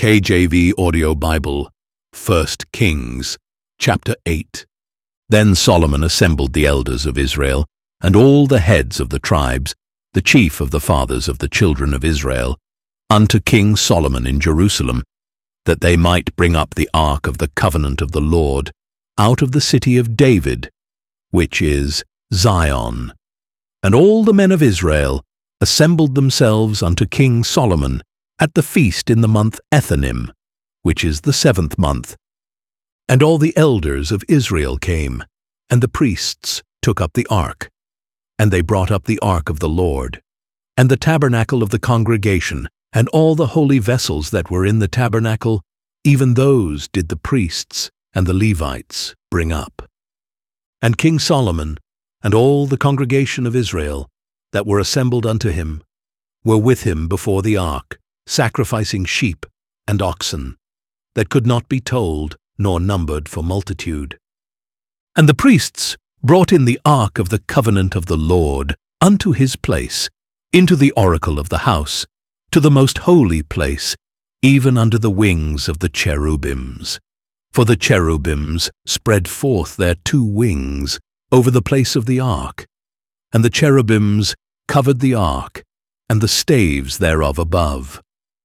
KJV Audio Bible, 1 Kings, chapter 8. Then Solomon assembled the elders of Israel, and all the heads of the tribes, the chief of the fathers of the children of Israel, unto King Solomon in Jerusalem, that they might bring up the ark of the covenant of the Lord out of the city of David, which is Zion. And all the men of Israel assembled themselves unto King Solomon at the feast in the month Ethanim, which is the 7th month. And all the elders of Israel came, and the priests took up the ark. And they brought up the ark of the Lord, and the tabernacle of the congregation, and all the holy vessels that were in the tabernacle, even those did the priests and the Levites bring up. And King Solomon and all the congregation of Israel that were assembled unto him were with him before the ark, sacrificing sheep and oxen, that could not be told nor numbered for multitude. And the priests brought in the ark of the covenant of the Lord unto his place, into the oracle of the house, to the most holy place, even under the wings of the cherubims. For the cherubims spread forth their 2 wings over the place of the ark, and the cherubims covered the ark, and the staves thereof above.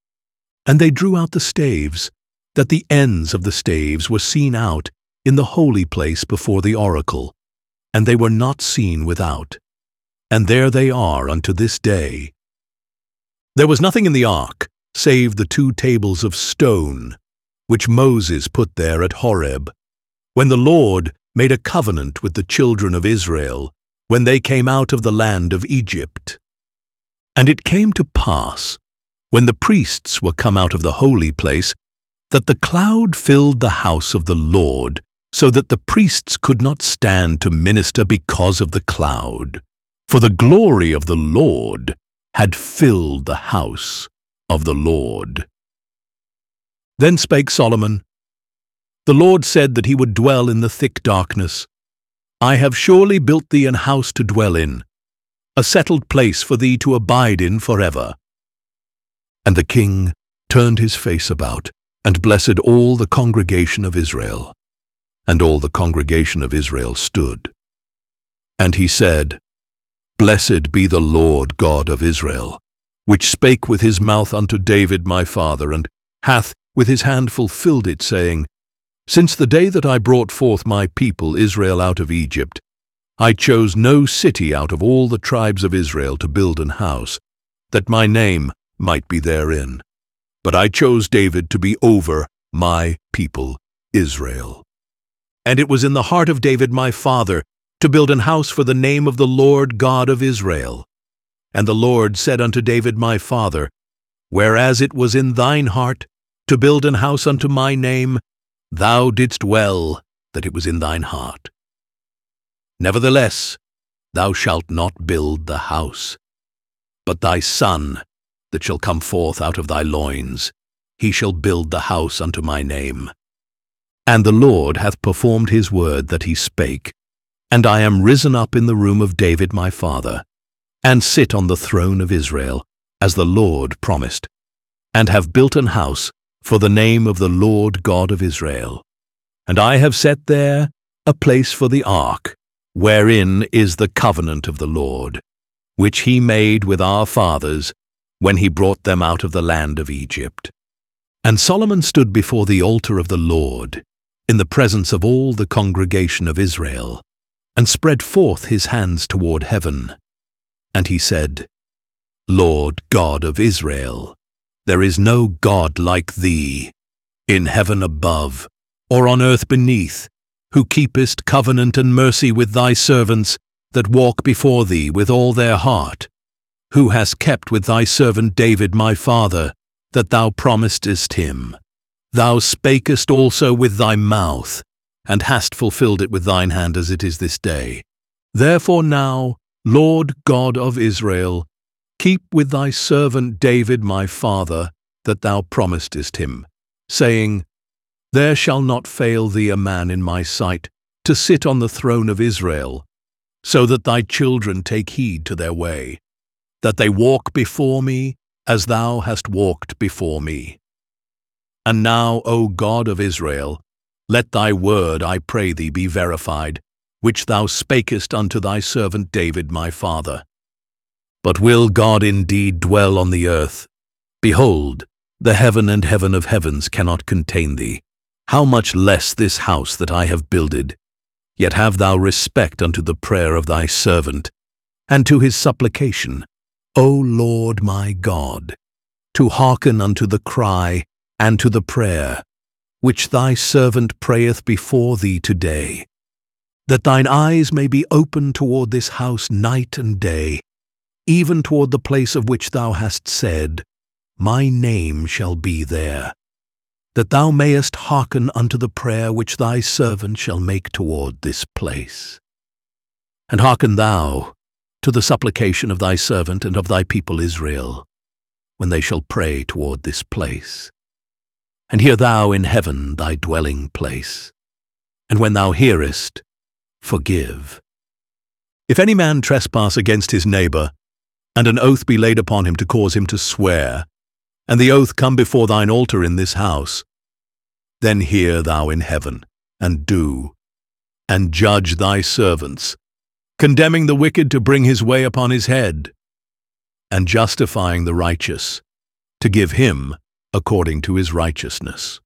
And they drew out the staves, that the ends of the staves were seen out in the holy place before the oracle, and they were not seen without. And there they are unto this day. There was nothing in the ark, save the 2 tables of stone, which Moses put there at Horeb, when the Lord made a covenant with the children of Israel, when they came out of the land of Egypt. And it came to pass, when the priests were come out of the holy place, that the cloud filled the house of the Lord, so that the priests could not stand to minister because of the cloud. For the glory of the Lord had filled the house of the Lord. Then spake Solomon, The Lord said that he would dwell in the thick darkness. I have surely built thee an house to dwell in, a settled place for thee to abide in forever. And the king turned his face about, and blessed all the congregation of Israel. And all the congregation of Israel stood. And he said, Blessed be the Lord God of Israel, which spake with his mouth unto David my father, and hath with his hand fulfilled it, saying, Since the day that I brought forth my people Israel out of Egypt, I chose no city out of all the tribes of Israel to build an house, that my name might be therein. But I chose David to be over my people Israel. And it was in the heart of David my father to build an house for the name of the Lord God of Israel. And the Lord said unto David my father, Whereas it was in thine heart to build an house unto my name, thou didst well that it was in thine heart. Nevertheless, thou shalt not build the house, but thy son that shall come forth out of thy loins, he shall build the house unto my name. And the Lord hath performed his word that he spake, and I am risen up in the room of David my father, and sit on the throne of Israel, as the Lord promised, and have built an house for the name of the Lord God of Israel. And I have set there a place for the ark, wherein is the covenant of the Lord, which he made with our fathers when he brought them out of the land of Egypt. And Solomon stood before the altar of the Lord, in the presence of all the congregation of Israel, and spread forth his hands toward heaven. And he said, Lord God of Israel, there is no God like thee, in heaven above, or on earth beneath, who keepest covenant and mercy with thy servants that walk before thee with all their heart, who hast kept with thy servant David my father, that thou promisedst him. Thou spakest also with thy mouth, and hast fulfilled it with thine hand as it is this day. Therefore now, Lord God of Israel, keep with thy servant David my father, that thou promisedst him, saying, There shall not fail thee a man in my sight, to sit on the throne of Israel, so that thy children take heed to their way, that they walk before me as thou hast walked before me. And now, O God of Israel, let thy word, I pray thee, be verified, which thou spakest unto thy servant David my father. But will God indeed dwell on the earth? Behold, the heaven and heaven of heavens cannot contain thee. How much less this house that I have builded? Yet have thou respect unto the prayer of thy servant, and to his supplication, O Lord my God, to hearken unto the cry and to the prayer, which thy servant prayeth before thee today, that thine eyes may be open toward this house night and day, even toward the place of which thou hast said, My name shall be there, that thou mayest hearken unto the prayer which thy servant shall make toward this place. And hearken thou to the supplication of thy servant and of thy people Israel, when they shall pray toward this place. And hear thou in heaven thy dwelling place, and when thou hearest, forgive. If any man trespass against his neighbor, and an oath be laid upon him to cause him to swear, and the oath come before thine altar in this house, then hear thou in heaven, and do, and judge thy servants, condemning the wicked to bring his way upon his head, and justifying the righteous, to give him according to his righteousness.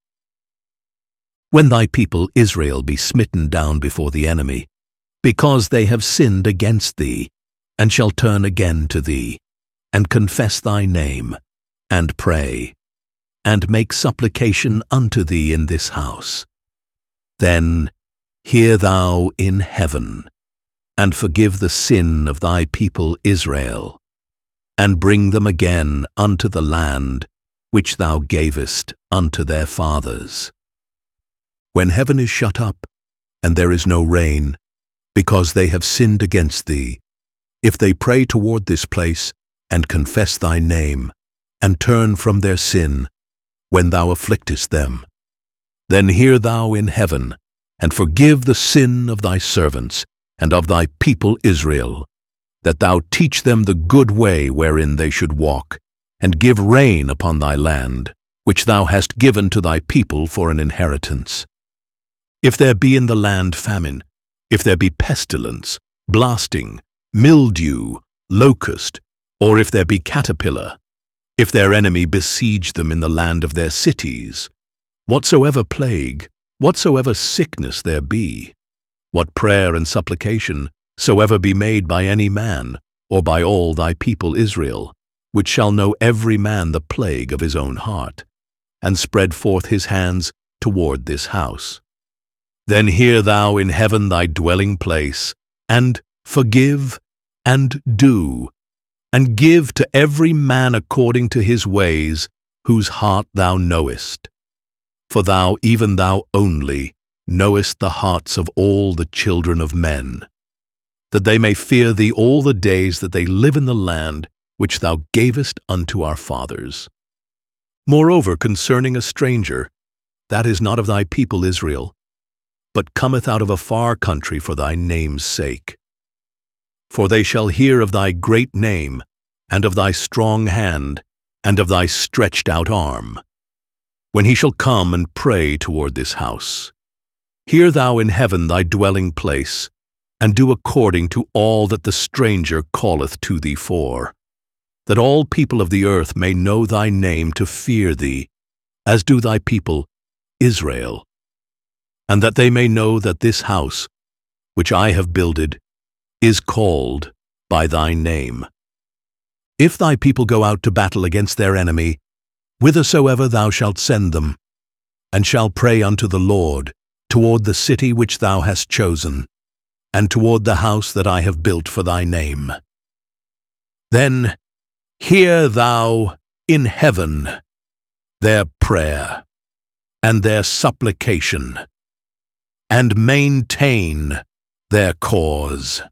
When thy people Israel be smitten down before the enemy, because they have sinned against thee, and shall turn again to thee, and confess thy name, and pray, and make supplication unto thee in this house, then hear thou in heaven, and forgive the sin of thy people Israel, and bring them again unto the land which thou gavest unto their fathers. When heaven is shut up, and there is no rain, because they have sinned against thee, if they pray toward this place, and confess thy name, and turn from their sin, when thou afflictest them, then hear thou in heaven, and forgive the sin of thy servants, and of thy people Israel, that thou teach them the good way wherein they should walk, and give rain upon thy land, which thou hast given to thy people for an inheritance. If there be in the land famine, if there be pestilence, blasting, mildew, locust, or if there be caterpillar, if their enemy besiege them in the land of their cities, whatsoever plague, whatsoever sickness there be, what prayer and supplication soever be made by any man, or by all thy people Israel, which shall know every man the plague of his own heart, and spread forth his hands toward this house, then hear thou in heaven thy dwelling place, and forgive, and do, and give to every man according to his ways, whose heart thou knowest. For thou, even thou only, knowest the hearts of all the children of men, that they may fear thee all the days that they live in the land which thou gavest unto our fathers. Moreover, concerning a stranger, that is not of thy people Israel, but cometh out of a far country for thy name's sake. For they shall hear of thy great name, and of thy strong hand, and of thy stretched out arm, when he shall come and pray toward this house. Hear thou in heaven thy dwelling place, and do according to all that the stranger calleth to thee for, that all people of the earth may know thy name to fear thee, as do thy people Israel, and that they may know that this house, which I have builded, is called by thy name. If thy people go out to battle against their enemy, whithersoever thou shalt send them, and shall pray unto the Lord toward the city which thou hast chosen, and toward the house that I have built for thy name, then hear thou in heaven their prayer and their supplication, and maintain their cause.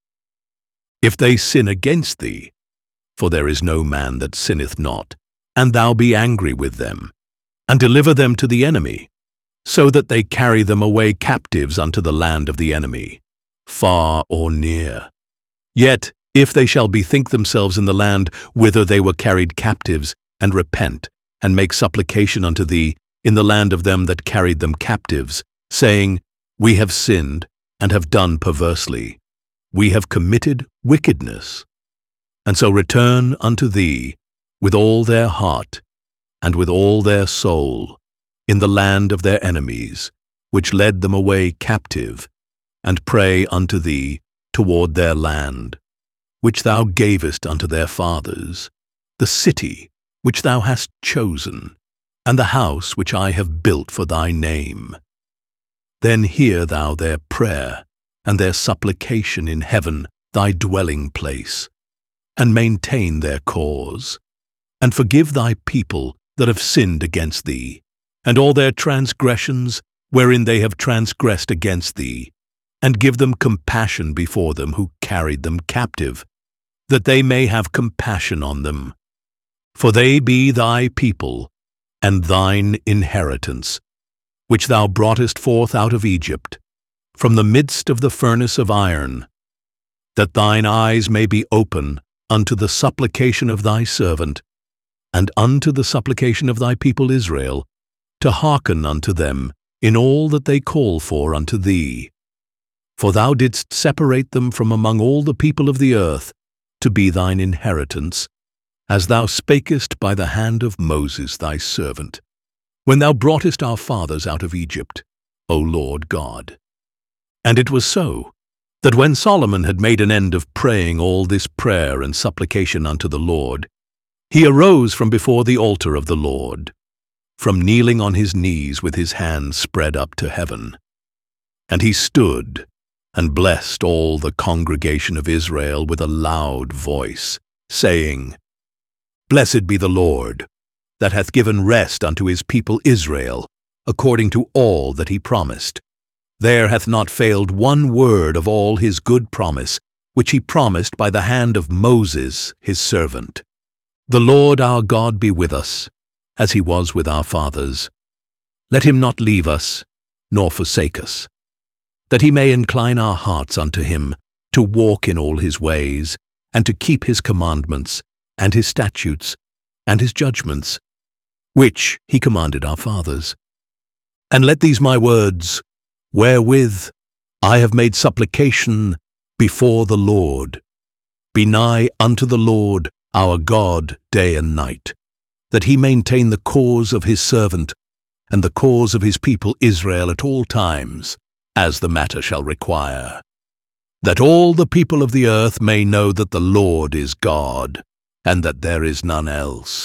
If they sin against thee, for there is no man that sinneth not, and thou be angry with them, and deliver them to the enemy, so that they carry them away captives unto the land of the enemy, far or near. Yet, if they shall bethink themselves in the land whither they were carried captives, and repent, and make supplication unto thee, in the land of them that carried them captives, saying, We have sinned, and have done perversely. We have committed wickedness. And so return unto thee with all their heart, and with all their soul, in the land of their enemies, which led them away captive, and pray unto thee toward their land, which thou gavest unto their fathers, the city which thou hast chosen, and the house which I have built for thy name. Then hear thou their prayer and their supplication in heaven, thy dwelling place, and maintain their cause, and forgive thy people that have sinned against thee, and all their transgressions wherein they have transgressed against thee, and give them compassion before them who carried them captive, that they may have compassion on them. For they be thy people, and thine inheritance, which thou broughtest forth out of Egypt, from the midst of the furnace of iron, that thine eyes may be open unto the supplication of thy servant, and unto the supplication of thy people Israel, to hearken unto them in all that they call for unto thee. For thou didst separate them from among all the people of the earth, to be thine inheritance, as thou spakest by the hand of Moses thy servant, when thou broughtest our fathers out of Egypt, O Lord God. And it was so, that when Solomon had made an end of praying all this prayer and supplication unto the Lord, he arose from before the altar of the Lord, from kneeling on his knees with his hands spread up to heaven. And he stood and blessed all the congregation of Israel with a loud voice, saying, Blessed be the Lord, that hath given rest unto his people Israel, according to all that he promised. There hath not failed one word of all his good promise, which he promised by the hand of Moses his servant. The Lord our God be with us, as he was with our fathers. Let him not leave us, nor forsake us, that he may incline our hearts unto him, to walk in all his ways, and to keep his commandments, and his statutes, and his judgments, which he commanded our fathers. And let these my words, wherewith I have made supplication before the Lord, be nigh unto the Lord our God day and night, that he maintain the cause of his servant, and the cause of his people Israel at all times, as the matter shall require, that all the people of the earth may know that the Lord is God, and that there is none else.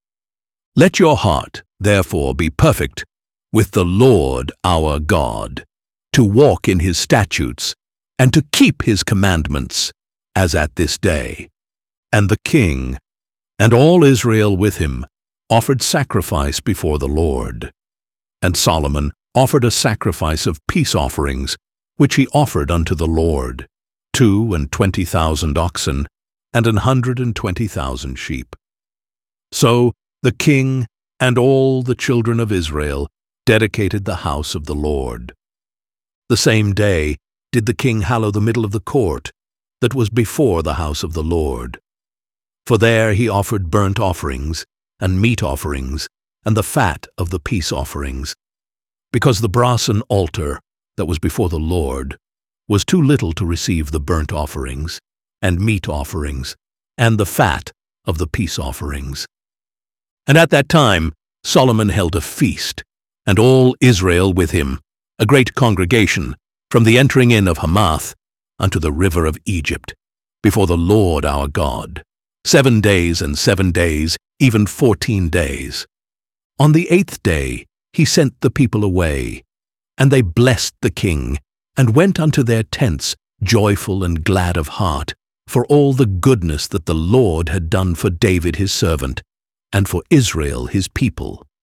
Let your heart, therefore, be perfect with the Lord our God, to walk in his statutes, and to keep his commandments, as at this day. And the king, and all Israel with him, offered sacrifice before the Lord. And Solomon offered a sacrifice of peace offerings, which he offered unto the Lord, 22,000 oxen, and 120,000 sheep. So the king and all the children of Israel dedicated the house of the Lord. The same day did the king hallow the middle of the court that was before the house of the Lord. For there he offered burnt offerings, and meat offerings, and the fat of the peace offerings, because the brasen altar that was before the Lord was too little to receive the burnt offerings, and meat offerings, and the fat of the peace offerings. And at that time Solomon held a feast, and all Israel with him, a great congregation, from the entering in of Hamath unto the river of Egypt, before the Lord our God, 7 days and 7 days, even 14 days. On the 8th day he sent the people away, and they blessed the king, and went unto their tents, joyful and glad of heart, for all the goodness that the Lord had done for David his servant, and for Israel his people.